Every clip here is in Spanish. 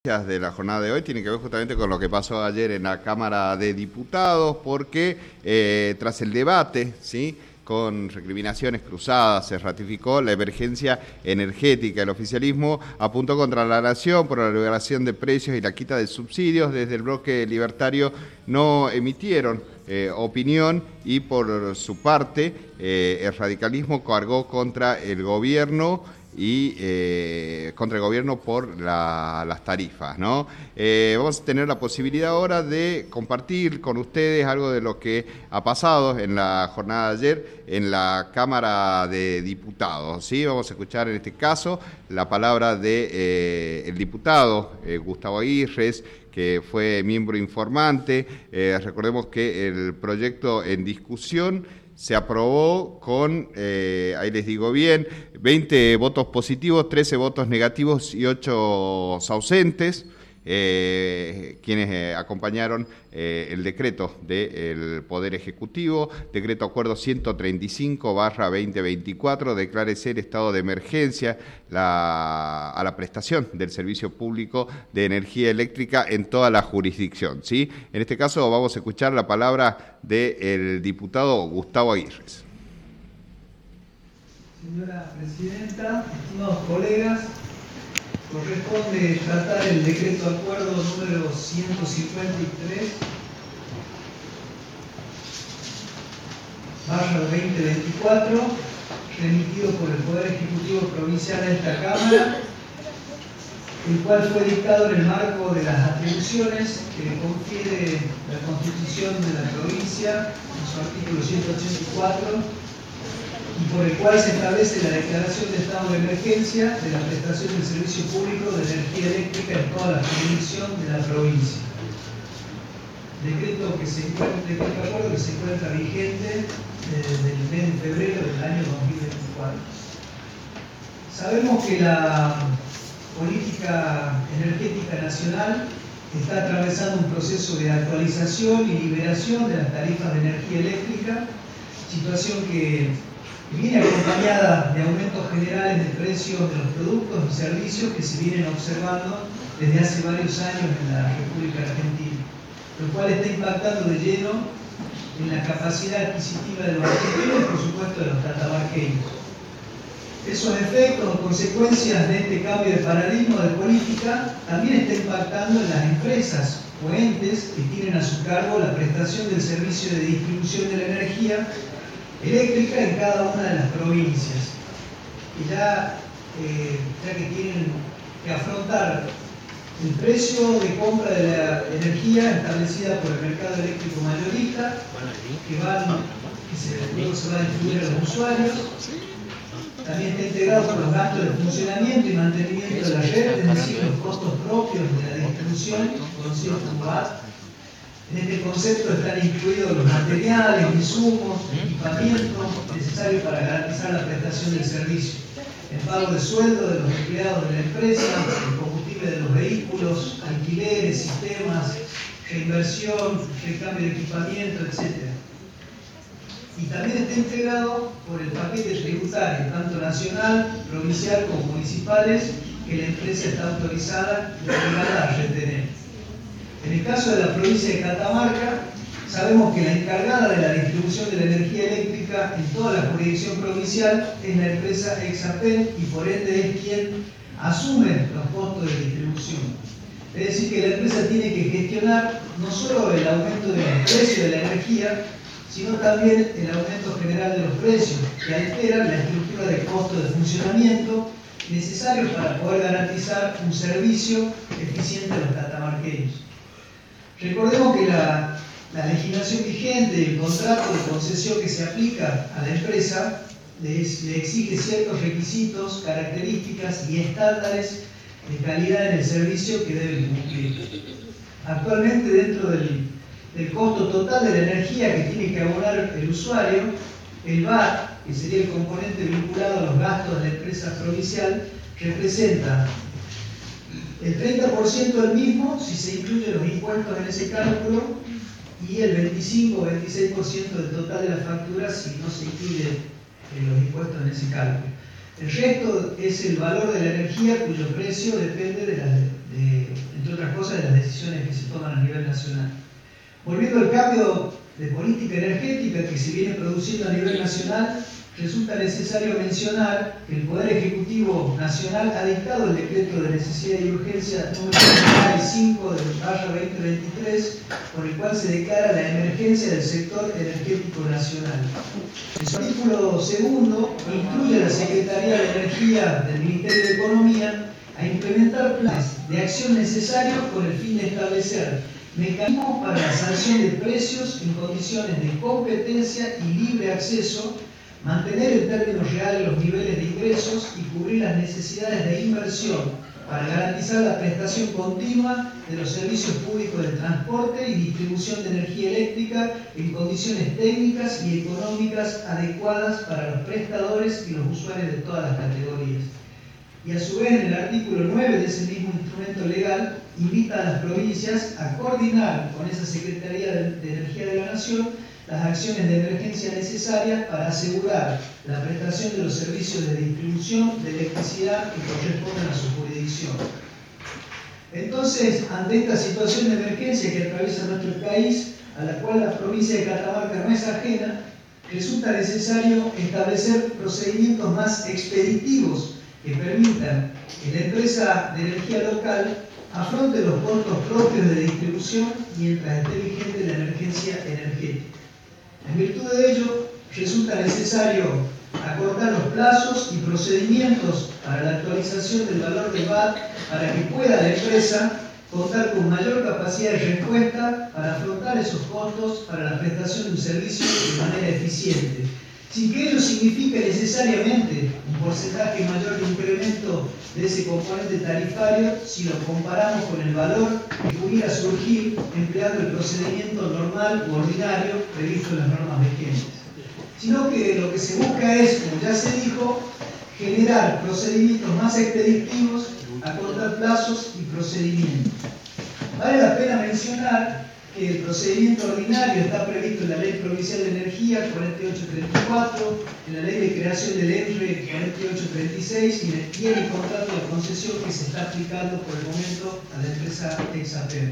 De la jornada de hoy tiene que ver justamente con lo que pasó ayer en la Cámara de Diputados, porque tras el debate, ¿sí?, con recriminaciones cruzadas, se ratificó la emergencia energética. El oficialismo apuntó contra la nación por la liberación de precios y la quita de subsidios. Desde el bloque libertario no emitieron opinión y por su parte el radicalismo cargó contra el gobierno por las tarifas, ¿no? Vamos a tener la posibilidad ahora de compartir con ustedes algo de lo que ha pasado en la jornada de ayer en la Cámara de Diputados, ¿sí? Vamos a escuchar en este caso la palabra de el diputado Gustavo Aguirre, que fue miembro informante. Recordemos que el proyecto en discusión se aprobó con, ahí les digo bien, 20 votos positivos, 13 votos negativos y 8 ausentes, quienes acompañaron el decreto del Poder Ejecutivo, decreto acuerdo 135/2024, declárese el estado de emergencia a la prestación del servicio público de energía eléctrica en toda la jurisdicción, ¿sí? En este caso vamos a escuchar la palabra del diputado Gustavo Aguirre. Señora Presidenta, estimados colegas, corresponde tratar el decreto acuerdo número 153/2024, remitido por el Poder Ejecutivo Provincial a esta Cámara, el cual fue dictado en el marco de las atribuciones que le confiere la Constitución de la provincia, en su artículo 184, y por el cual se establece la declaración de estado de emergencia de la prestación del servicio público de energía eléctrica en toda la jurisdicción de la provincia. Decreto acuerdo que se encuentra vigente desde el mes de febrero del año 2024. Sabemos que la política energética nacional está atravesando un proceso de actualización y liberación de las tarifas de energía eléctrica, situación que viene acompañada de aumentos generales de precios de los productos y servicios que se vienen observando desde hace varios años en la República Argentina, lo cual está impactando de lleno en la capacidad adquisitiva de los argentinos y por supuesto de los catamarqueños. Esos efectos o consecuencias de este cambio de paradigma de política también está impactando en las empresas o entes que tienen a su cargo la prestación del servicio de distribución de la energía eléctrica en cada una de las provincias, y ya que tienen que afrontar el precio de compra de la energía establecida por el mercado eléctrico mayorista, que luego se va a distribuir a los usuarios. También está integrado con los gastos de funcionamiento y mantenimiento de la red, es decir, los costos propios de la distribución, conocidos como VAT. En este concepto están incluidos los materiales, insumos, equipamientos necesarios para garantizar la prestación del servicio, el pago de sueldo de los empleados de la empresa, el combustible de los vehículos, alquileres, sistemas, reinversión, recambio de equipamiento, etc. Y también está integrado por el paquete tributario, tanto nacional, provincial como municipales, que la empresa está autorizada y obligada a retener. En el caso de la provincia de Catamarca, sabemos que la encargada de la distribución de la energía eléctrica en toda la jurisdicción provincial es la empresa Exapen y por ende es quien asume los costos de distribución. Es decir, que la empresa tiene que gestionar no solo el aumento de los precios de la energía, sino también el aumento general de los precios, que alteran la estructura de costos de funcionamiento necesarios para poder garantizar un servicio eficiente a los catamarqueños. Recordemos que la legislación vigente y el contrato de concesión que se aplica a la empresa le exige ciertos requisitos, características y estándares de calidad en el servicio que deben cumplir. Actualmente, dentro del costo total de la energía que tiene que abonar el usuario, el VAT, que sería el componente vinculado a los gastos de la empresa provincial, representa el 30% del mismo si se incluyen los impuestos en ese cálculo y el 25 o 26% del total de la factura si no se incluyen los impuestos en ese cálculo. El resto es el valor de la energía cuyo precio depende del toman a nivel nacional. Volviendo al cambio de política energética que se viene produciendo a nivel nacional, resulta necesario mencionar que el Poder Ejecutivo Nacional ha dictado el decreto de necesidad y urgencia número 5/2023, por el cual se declara la emergencia del sector energético nacional. En su artículo segundo, incluye a la Secretaría de Energía del Ministerio de Economía a implementar planes de acción necesarios con el fin de establecer mecanismos para la sanción de precios en condiciones de competencia y libre acceso, mantener en términos reales los niveles de ingresos y cubrir las necesidades de inversión para garantizar la prestación continua de los servicios públicos de transporte y distribución de energía eléctrica en condiciones técnicas y económicas adecuadas para los prestadores y los usuarios de todas las categorías. Y a su vez, en el artículo 9 de ese mismo instrumento legal, invita a las provincias a coordinar con esa Secretaría de Energía de la Nación las acciones de emergencia necesarias para asegurar la prestación de los servicios de distribución de electricidad que corresponden a su jurisdicción. Entonces, ante esta situación de emergencia que atraviesa nuestro país, a la cual la provincia de Catamarca no es ajena, resulta necesario establecer procedimientos más expeditivos que permitan que la empresa de energía local afronte los costos propios de distribución mientras esté vigente la emergencia energética. En virtud de ello, resulta necesario acortar los plazos y procedimientos para la actualización del valor del VAT para que pueda la empresa contar con mayor capacidad de respuesta para afrontar esos costos para la prestación de un servicio de manera eficiente, sin que ello signifique necesariamente un porcentaje mayor de incremento de ese componente tarifario si lo comparamos con el valor que pudiera surgir empleando el procedimiento normal u ordinario previsto en las normas vigentes, sino que lo que se busca es, como ya se dijo, generar procedimientos más expeditivos, acortar plazos y procedimientos. Vale la pena mencionar que el procedimiento ordinario está previsto en la Ley Provincial de Energía 4834, en la Ley de Creación del ENRE 4836 y en el contrato de concesión que se está aplicando por el momento a la empresa Exaper.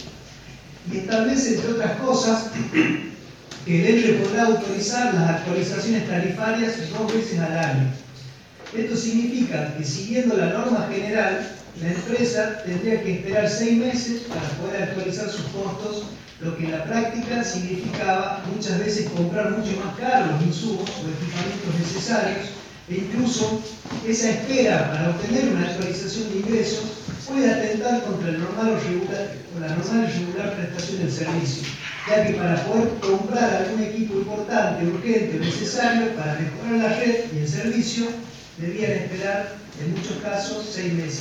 Y establece, entre otras cosas, que el ENRE podrá autorizar las actualizaciones tarifarias 2 veces al año. Esto significa que, siguiendo la norma general, la empresa tendría que esperar 6 meses para poder actualizar sus costos, lo que en la práctica significaba muchas veces comprar mucho más caro los insumos o equipamientos necesarios, e incluso esa espera para obtener una actualización de ingresos puede atentar contra la normal y regular prestación del servicio, ya que para poder comprar algún equipo importante, urgente o necesario para mejorar la red y el servicio, debían esperar en muchos casos 6 meses.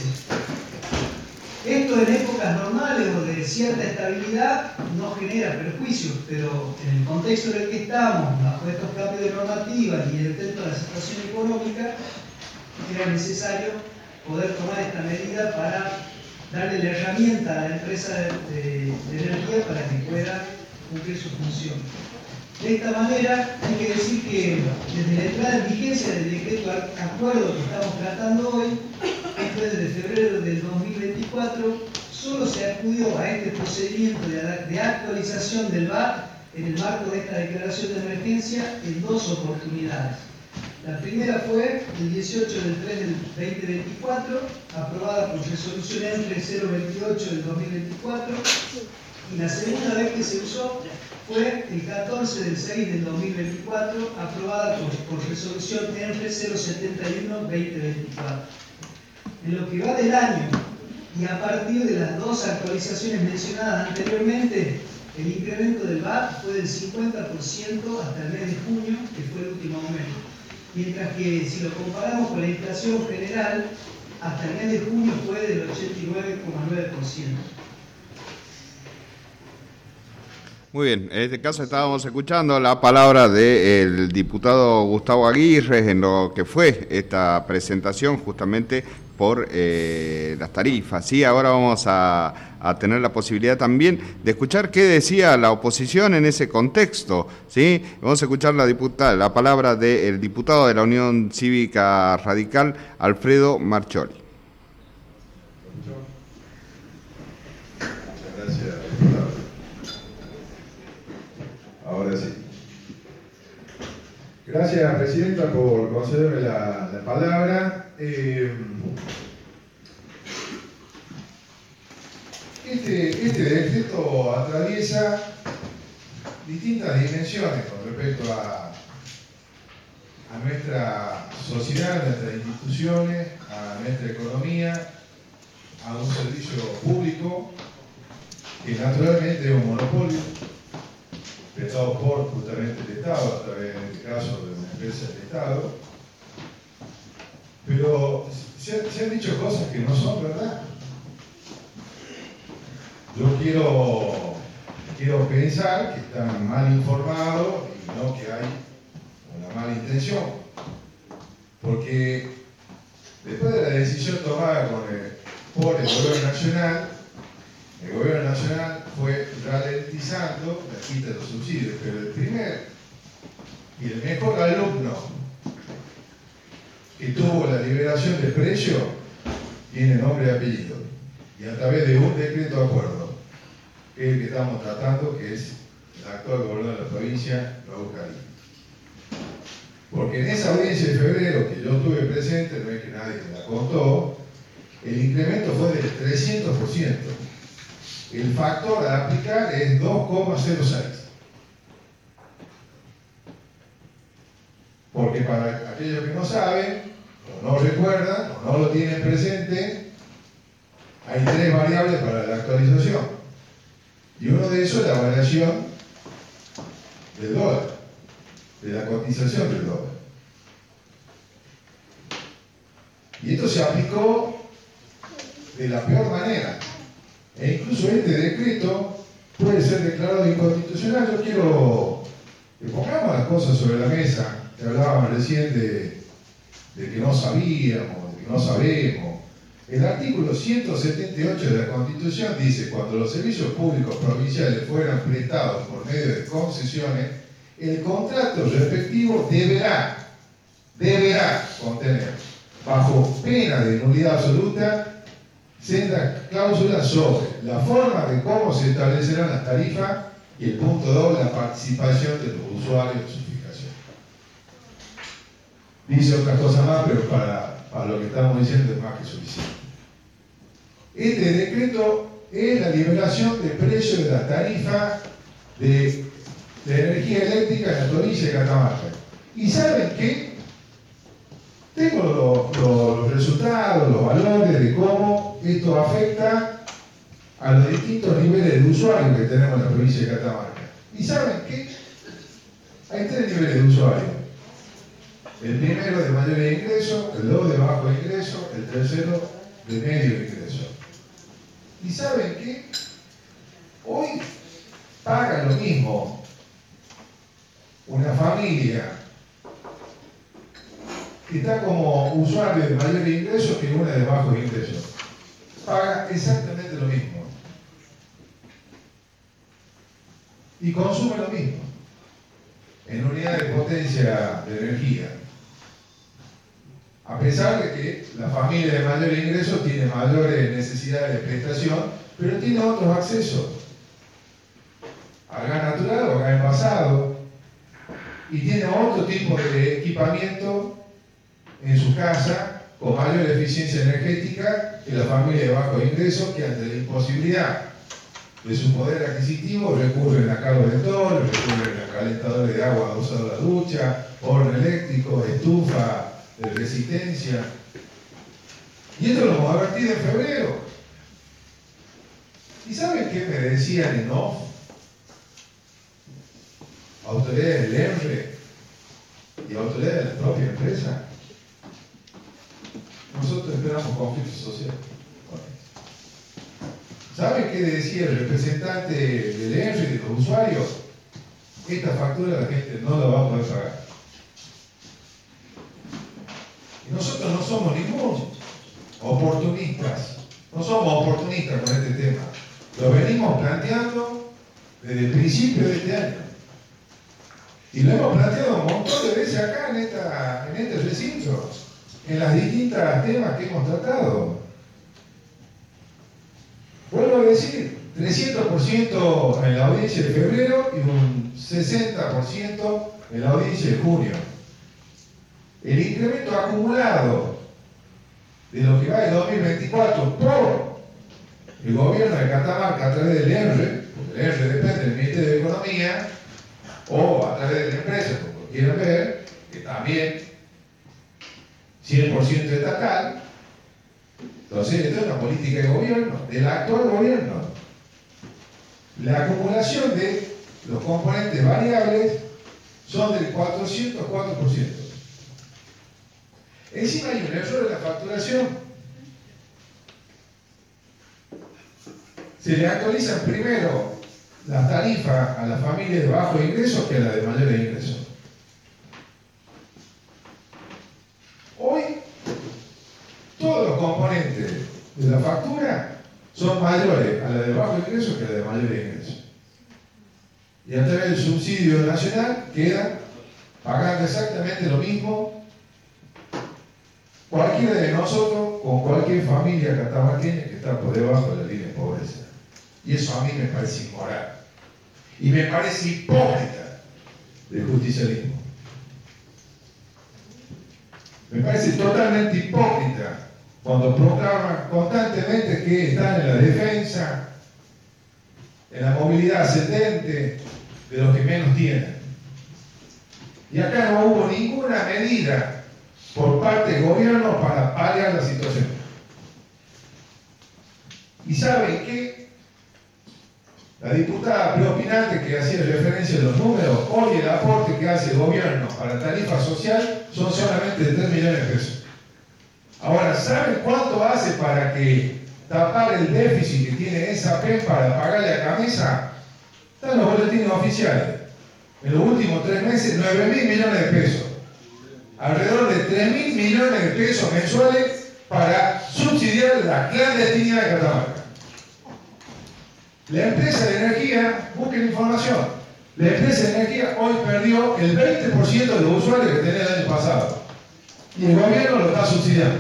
Esto en épocas normales o de cierta estabilidad no genera perjuicios, pero en el contexto en el que estamos, bajo estos cambios de normativa y dentro de la situación económica, era necesario poder tomar esta medida para darle la herramienta a la empresa de energía para que pueda cumplir su función. De esta manera, hay que decir que desde la entrada en vigencia del decreto acuerdo que estamos tratando hoy, esto es desde febrero del 2024, solo se acudió a este procedimiento de actualización del VAT en el marco de esta declaración de emergencia en 2 oportunidades. La primera fue el 18 del 3 del 2024, aprobada por resolución ENRE 028 del 2024, y la segunda vez que se usó fue el 14 del 6 del 2024, aprobada por resolución ENRE 071-2024. En lo que va del año y a partir de las 2 actualizaciones mencionadas anteriormente, el incremento del VAT fue del 50% hasta el mes de junio, que fue el último aumento. Mientras que si lo comparamos con la inflación general, hasta el mes de junio fue del 89,9%. Muy bien, en este caso estábamos escuchando la palabra del diputado Gustavo Aguirre en lo que fue esta presentación justamente por las tarifas. Sí, ahora vamos a tener la posibilidad también de escuchar qué decía la oposición en ese contexto. ¿Sí? Vamos a escuchar la palabra del diputado de la Unión Cívica Radical, Alfredo Marcholi. Muchas gracias. Gracias, Presidenta, por concederme la palabra. Este decreto atraviesa distintas dimensiones con respecto a nuestra sociedad, a nuestras instituciones, a nuestra economía, a un servicio público que naturalmente es un monopolio prestado por justamente el Estado, a través, en este caso, de una empresa del Estado. Pero se han dicho cosas que no son verdad. Yo quiero pensar que están mal informados y no que hay una mala intención. Porque después de la decisión tomada por el Gobierno Nacional fue ralentizando la quita de los subsidios, pero el primer y el mejor alumno que tuvo la liberación de precio tiene nombre y apellido, y a través de un decreto de acuerdo, que es el que estamos tratando, que es el actual gobernador de la provincia, Raúl Carí. Porque en esa audiencia de febrero que yo estuve presente, no es que nadie me la contó, el incremento fue del 300%. El factor a aplicar es 2,06. Porque para aquellos que no saben, o no recuerdan, o no lo tienen presente, hay 3 variables para la actualización. Y uno de esos es la variación del dólar, de la cotización del dólar. Y esto se aplicó de la peor manera. E incluso este decreto puede ser declarado inconstitucional. Yo quiero que pongamos las cosas sobre la mesa, que hablábamos recién de que no sabíamos, de que no sabemos. El artículo 178 de la Constitución dice: cuando los servicios públicos provinciales fueran prestados por medio de concesiones, el contrato respectivo deberá contener, bajo pena de nulidad absoluta, sendas cláusulas sobre la forma de cómo se establecerán las tarifas y el punto 2, la participación de los usuarios en su fijación. Dice otra cosa más, pero para lo que estamos diciendo es más que suficiente. Este decreto es la liberación de precios de la tarifa de energía eléctrica en la provincia de Catamarca. ¿Y saben qué? Tengo los resultados, los valores de cómo esto afecta a los distintos niveles de usuarios que tenemos en la provincia de Catamarca. ¿Y saben qué? Hay 3 niveles de usuarios. El primero de mayor ingreso, el 2 de bajo ingreso, el tercero de medio ingreso. ¿Y saben qué? Hoy paga lo mismo una familia que está como usuario de mayor ingreso que una de bajo ingreso. Paga exactamente lo mismo. Y consume lo mismo en unidades de potencia de energía. A pesar de que la familia de mayor ingreso tiene mayores necesidades de prestación, pero tiene otros accesos a gas natural o gas envasado, y tiene otro tipo de equipamiento en su casa con mayor eficiencia energética que la familia de bajo ingreso, que ante la imposibilidad de su poder adquisitivo recurren a cargos de torre, recurren a calentadores de agua usados en la ducha, horno eléctrico, estufa de resistencia. Y esto lo hemos advertido en febrero. ¿Y saben qué me decían en off? Autoridades del ENRE y autoridades de la propia empresa. Nosotros esperamos conflicto social. ¿Saben qué decía el representante del ENRE y de los usuarios? Esta factura la gente no la va a poder pagar. Y nosotros no somos ningún oportunistas. No somos oportunistas con este tema. Lo venimos planteando desde el principio de este año. Y lo hemos planteado un montón de veces acá en este recinto, en las distintas temas que hemos tratado. Vuelvo a decir, 300% en la audiencia de febrero y un 60% en la audiencia de junio. el incremento acumulado de lo que va de 2024 por el gobierno de Catamarca a través del ENRE, porque el ENRE depende del Ministerio de Economía, o a través de la empresa, como quieran ver, que también 100% estatal. Entonces, esto es una política de gobierno, del actual gobierno. La acumulación de los componentes variables son del 404%. Encima hay un error en la facturación. Se le actualizan primero las tarifas a las familias de bajos ingresos que a las de mayores ingresos. Hoy, todos los componentes de la factura son mayores a la de bajos ingresos que a la de mayores ingresos. Y a través del subsidio nacional queda pagando exactamente lo mismo cualquiera de nosotros con cualquier familia catamarqueña que está por debajo de la línea de pobreza. Y eso a mí me parece inmoral. Y me parece hipócrita del justicialismo. Me parece totalmente hipócrita cuando proclaman constantemente que están en la defensa, en la movilidad ascendente de los que menos tienen. Y acá no hubo ninguna medida por parte del gobierno para paliar la situación. ¿Y saben qué? La diputada preopinante que hacía referencia a los números, hoy el aporte que hace el gobierno para tarifa social son solamente de 3 millones de pesos. Ahora, ¿saben cuánto hace para que tapar el déficit que tiene esa PEN para pagarle a Camisa? Están los boletines oficiales. En los últimos 3 meses, 9.000 millones de pesos. Alrededor de 3.000 millones de pesos mensuales para subsidiar la clandestinidad de Catamarca. La empresa de energía, busquen información, la empresa de energía hoy perdió el 20% de los usuarios que tenía el año pasado. Y el gobierno lo está subsidiando.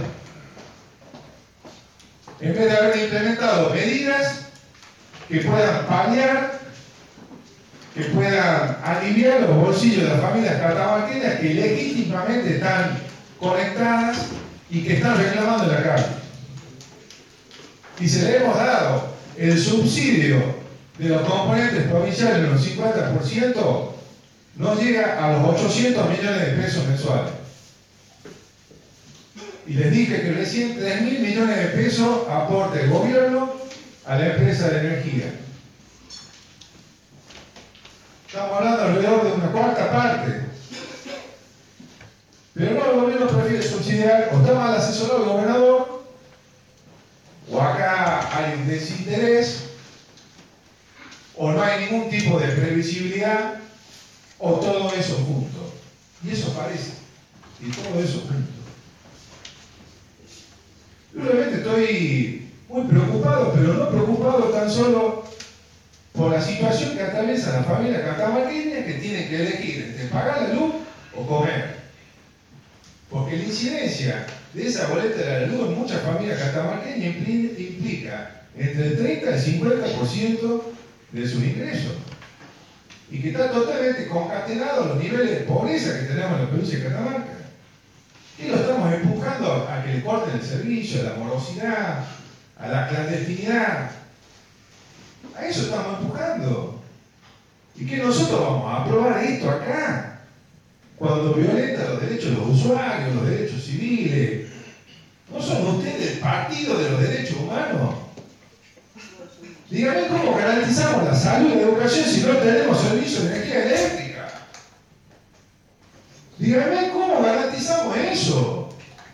En vez de haber implementado medidas que puedan paliar, que puedan aliviar los bolsillos de las familias catamarqueñas que legítimamente están conectadas y que están reclamando en la calle. Y se le hemos dado el subsidio de los componentes provinciales en los 50%, no llega a los 800 millones de pesos mensuales. Y les dije que recién 3.000 millones de pesos aporte el gobierno a la empresa de energía. Estamos hablando alrededor de una cuarta parte. Pero no, el gobierno prefiere subsidiar, o está mal asesorado el gobernador, o acá hay un desinterés, o no hay ningún tipo de previsibilidad, o todo eso junto. Y eso parece, y todo eso junto. Yo realmente estoy muy preocupado, pero no preocupado tan solo por la situación que atraviesa la familia catamarqueña que tiene que elegir entre pagar la luz o comer. Porque la incidencia de esa boleta de la luz en muchas familias catamarqueñas implica entre el 30 y el 50% de sus ingresos. Y que está totalmente concatenado a los niveles de pobreza que tenemos en la provincia de Catamarca. Y lo estamos empujando a que le corten el servicio, a la morosidad, a la clandestinidad. A eso estamos empujando. Y que nosotros vamos a aprobar esto acá, cuando violenta los derechos de los usuarios, los derechos civiles. ¿No son ustedes el partido de los derechos humanos? Díganme cómo garantizamos la salud y la educación si no tenemos servicio de energía eléctrica. Díganme cómo garantizamos eso.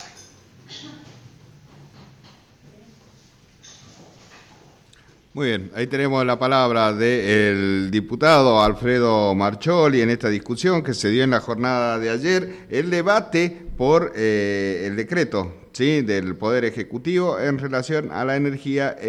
Muy bien, ahí tenemos la palabra del diputado Alfredo Marcholi en esta discusión que se dio en la jornada de ayer, el debate por el decreto, ¿sí?, del Poder Ejecutivo en relación a la energía